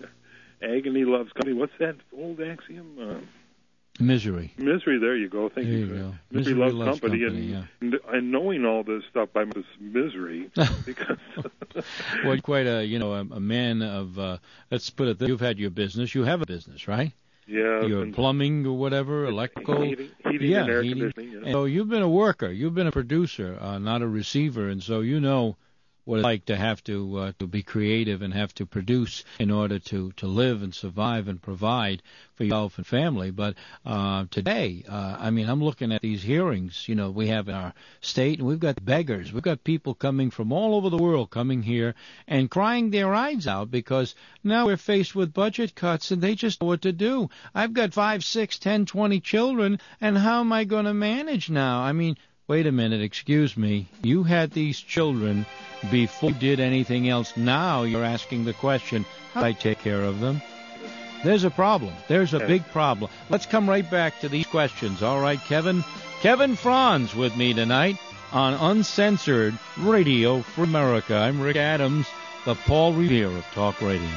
agony loves company. What's that old axiom? Uh, Misery. Misery, there you go. Thank there you. you go. Misery, misery loves, loves company, company and, yeah. and and knowing all this stuff by this misery because well, you're quite a you know a, a man of uh, let's put it. You've had your business. You have a business, right? Yeah. Your plumbing or whatever, electrical, heating, heating yeah, and air heating. conditioning. Yeah. And so you've been a worker. You've been a producer, uh, not a receiver, and so you know what it's like to have to uh, to be creative and have to produce in order to, to live and survive and provide for yourself and family. But uh, today, uh, I mean, I'm looking at these hearings, you know, we have in our state, and we've got beggars. We've got people coming from all over the world coming here and crying their eyes out because now we're faced with budget cuts and they just know what to do. I've got five, six, ten, twenty children, and how am I going to manage now? I mean, wait a minute, excuse me. You had these children before you did anything else. Now you're asking the question, how do I take care of them? There's a problem. There's a big problem. Let's come right back to these questions. All right, Kevin? Kevin Franz with me tonight on Uncensored Radio for America. I'm Rick Adams, the Paul Revere of Talk Radio.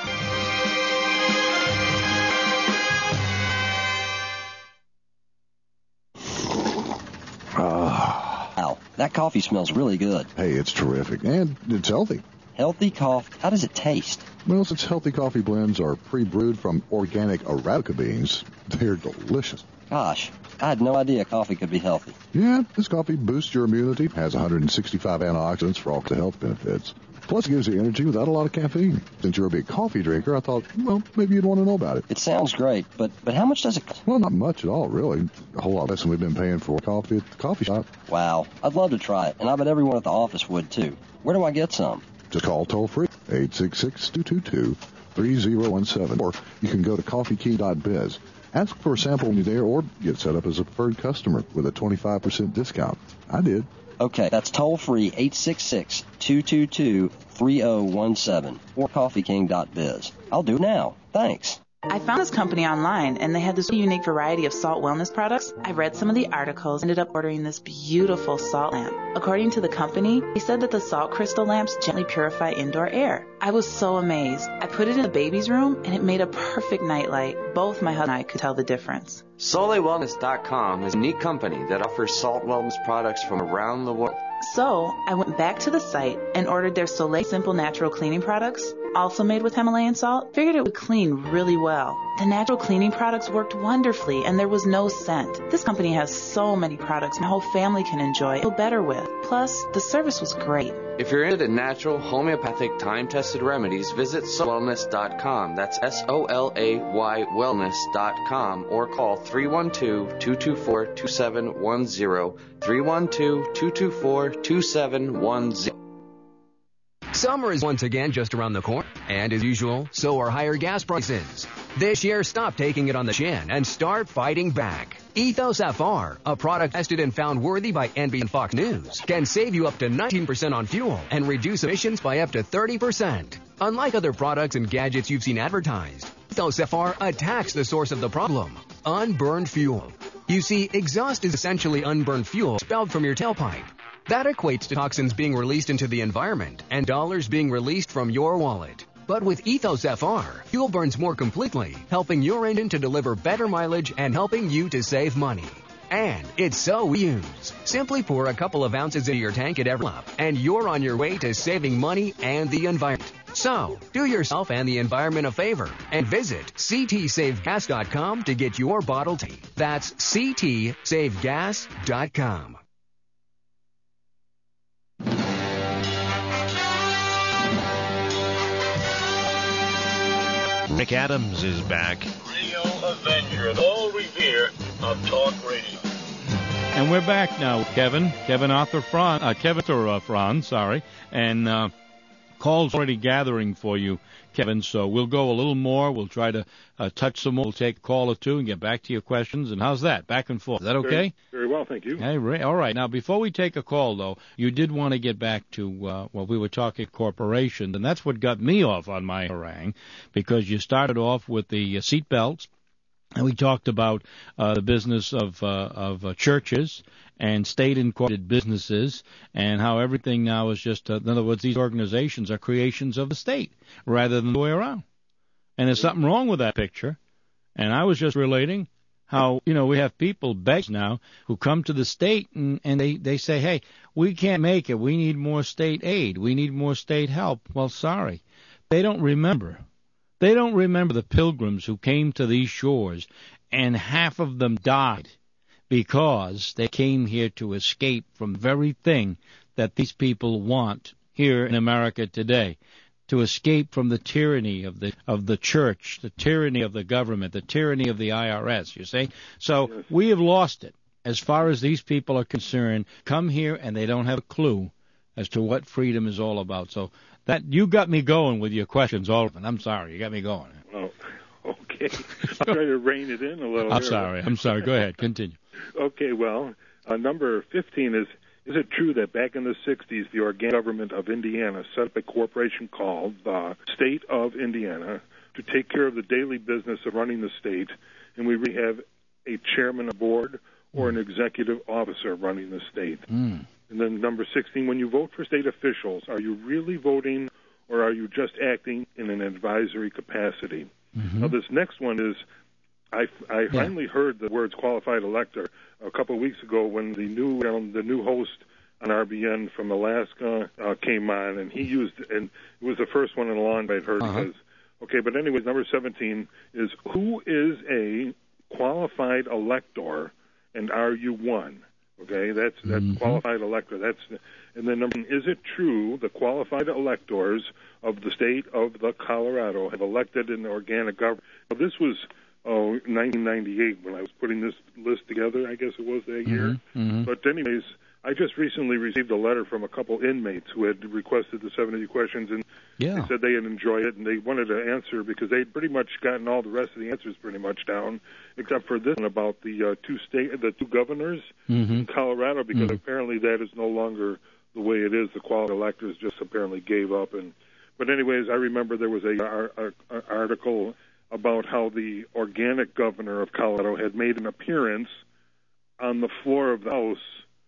Wow, that coffee smells really good. Hey, it's terrific, and it's healthy. Healthy coffee? How does it taste? Well, since healthy coffee blends are pre-brewed from organic Arabica beans, they're delicious. Gosh, I had no idea coffee could be healthy. Yeah, this coffee boosts your immunity, has one hundred sixty-five antioxidants for all the health benefits. Plus, it gives you energy without a lot of caffeine. Since you're a big coffee drinker, I thought, well, maybe you'd want to know about it. It sounds great, but but how much does it cost? Well, not much at all, really. A whole lot less than we've been paying for coffee at the coffee shop. Wow, I'd love to try it, and I bet everyone at the office would, too. Where do I get some? Just call toll-free, eight six six, two two two, three zero one seven, or you can go to coffee king dot biz. Ask for a sample when you're there, or get set up as a preferred customer with a twenty-five percent discount. I did. Okay, that's toll-free, eight six six, two two two, three zero one seven, or coffee king dot biz. I'll do it now. Thanks. I found this company online, and they had this unique variety of salt wellness products. I read some of the articles, ended up ordering this beautiful salt lamp. According to the company, they said that the salt crystal lamps gently purify indoor air. I was so amazed. I put it in the baby's room, and it made a perfect nightlight. Both my husband and I could tell the difference. Soleil Wellness dot com is a unique company that offers salt wellness products from around the world. So I went back to the site and ordered their Soleil Simple Natural Cleaning products. also made with Himalayan salt, figured it would clean really well. The natural cleaning products worked wonderfully, and there was no scent. This company has so many products my whole family can enjoy and feel better with. Plus, the service was great. If you're into natural, homeopathic, time-tested remedies, visit solar wellness dot com. That's S O L A Y wellness dot com, or call three one two, two two four, two seven one zero, three one two, two two four, two seven one zero. Summer is once again just around the corner, and as usual, so are higher gas prices. This year, stop taking it on the chin and start fighting back. Ethos F R, a product tested and found worthy by N B C and Fox News, can save you up to nineteen percent on fuel and reduce emissions by up to thirty percent. Unlike other products and gadgets you've seen advertised, Ethos F R attacks the source of the problem, unburned fuel. You see, exhaust is essentially unburned fuel expelled from your tailpipe. That equates to toxins being released into the environment and dollars being released from your wallet. But with Ethos F R, fuel burns more completely, helping your engine to deliver better mileage and helping you to save money. And it's so used. Simply pour a couple of ounces into your tank at every lap, and you're on your way to saving money and the environment. So, do yourself and the environment a favor and visit C T save gas dot com to get your bottled tea. That's C T save gas dot com. Rick Adams is back. Radio Avenger, the all revere of talk radio. And we're back now, Kevin. Kevin Arthur Franz, uh, Kevin Arthur uh, Franz, sorry. And uh, calls already gathering for you, Kevin. So we'll go a little more. We'll try to uh, touch some more. We'll take a call or two and get back to your questions. And how's that? Back and forth. Is that okay? Very, very well, thank you. Hey, Ray, all right. Now, before we take a call, though, you did want to get back to, uh, well, we were talking corporations, and that's what got me off on my harangue, because you started off with the uh, seat belts, and we talked about uh, the business of uh, of uh, churches and state-incorporated businesses, and how everything now is just, uh, in other words, these organizations are creations of the state rather than the way around. And there's something wrong with that picture. And I was just relating how, you know, we have people, beggars now, who come to the state and, and they, they say, hey, we can't make it. We need more state aid. We need more state help. Well, sorry. They don't remember. They don't remember the pilgrims who came to these shores, and half of them died because they came here to escape from the very thing that these people want here in America today, to escape from the tyranny of the of the church, the tyranny of the government, the tyranny of the I R S, you see? So yes. We have lost it as far as these people are concerned. Come here and they don't have a clue as to what freedom is all about. So that you got me going with your questions, Alderman. I'm sorry, you got me going. Oh, okay. I'll try to rein it in a little. I'm here. sorry. I'm sorry. Go ahead. Continue. Okay, well, uh, number fifteen is, is it true that back in the sixties, the organic government of Indiana set up a corporation called the State of Indiana to take care of the daily business of running the state, and we really have a chairman of board or an executive officer running the state? Mm. And then number sixteen, when you vote for state officials, are you really voting or are you just acting in an advisory capacity? Mm-hmm. Now, this next one is, I, I yeah. finally heard the words qualified elector a couple of weeks ago when the new um, the new host on R B N from Alaska uh, came on, and he used, and it was the first one in a long I'd heard. Uh-huh. Because, okay, but anyways, number seventeen is, who is a qualified elector, and are you one? Okay, that's that's mm-hmm. qualified elector. That's, and then number, is it true the qualified electors of the state of the Colorado have elected an organic government? Now, this was oh nineteen ninety-eight when I was putting this list together. I guess it was that mm-hmm. year. Mm-hmm. But anyways, I just recently received a letter from a couple inmates who had requested the seventy questions, and yeah. they said they had enjoyed it and they wanted to answer because they'd pretty much gotten all the rest of the answers pretty much down, except for this one about the uh, two state, the two governors mm-hmm. in Colorado, because mm-hmm. apparently that is no longer the way it is. The qualified electors just apparently gave up. And but anyways, I remember there was a, a, a article about how the organic governor of Colorado had made an appearance on the floor of the House,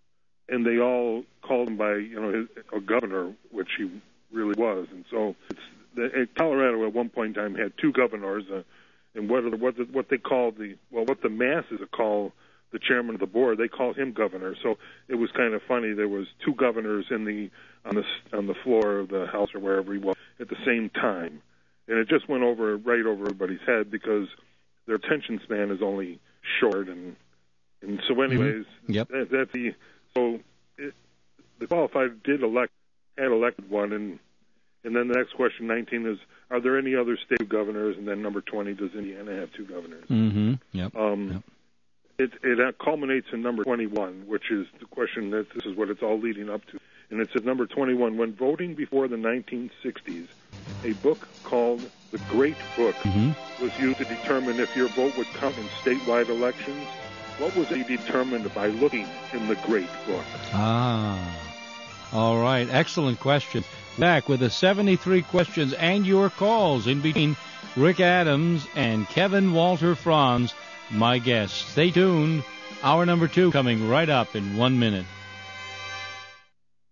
and they all called him by, you know, his, a governor, which he really was. And so it's, the, Colorado at one point in time had two governors, uh, and what are the, what the, what they call the, well, what the masses call the chairman of the board, they call him governor. So it was kind of funny. There was two governors in the on the on the floor of the House or wherever he was, at the same time. And it just went over right over everybody's head because their attention span is only short. And and so anyways, mm-hmm. yep. that, that's the, so it, the qualified did elect, had elected one. And, and then the next question, nineteen, is, are there any other state governors? And then number twenty, does Indiana have two governors? Mm-hmm. Yep. Um, yep. It, it culminates in number twenty-one, which is the question that this is what it's all leading up to. And it says, number twenty-one, when voting before the nineteen sixties, a book called The Great Book mm-hmm. was used to determine if your vote would count in statewide elections. What was it determined by looking in the Great Book? Ah, all right. Excellent question. Back with the seventy-three questions and your calls in between Rick Adams and Kevin Walter Franz, my guests. Stay tuned. Hour number two coming right up in one minute.